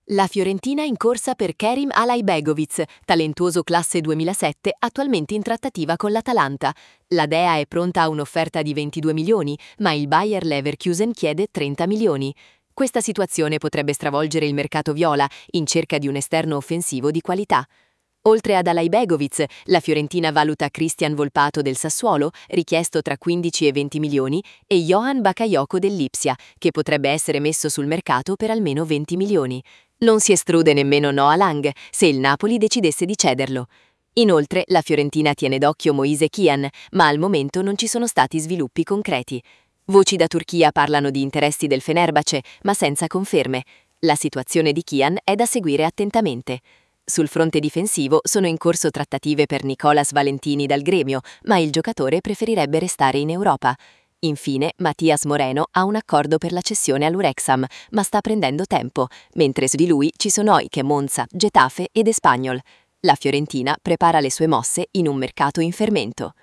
La Fiorentina in corsa per Kerim Alaibegovic, talentuoso classe 2007, attualmente in trattativa con l'Atalanta. La Dea è pronta a un'offerta di 22 milioni, ma il Bayer Leverkusen chiede 30 milioni. Questa situazione potrebbe stravolgere il mercato viola in cerca di un esterno offensivo di qualità. Oltre ad Alaibegovic, la Fiorentina valuta Christian Volpato del Sassuolo, richiesto tra 15 e 20 milioni, e Johan Bakayoko dell'Ipsia, che potrebbe essere messo sul mercato per almeno 20 milioni. Non si esclude nemmeno Noah Lang, se il Napoli decidesse di cederlo. Inoltre, la Fiorentina tiene d'occhio Moise Kian, ma al momento non ci sono stati sviluppi concreti. Voci da Turchia parlano di interessi del Fenerbahce, ma senza conferme. La situazione di Kian è da seguire attentamente. Sul fronte difensivo sono in corso trattative per Nicolas Valentini dal Gremio, ma il giocatore preferirebbe restare in Europa. Infine, Matias Moreno ha un accordo per la cessione all'Urexham, ma sta prendendo tempo, mentre su di lui ci sono Oike, Monza, Getafe ed Espanyol. La Fiorentina prepara le sue mosse in un mercato in fermento.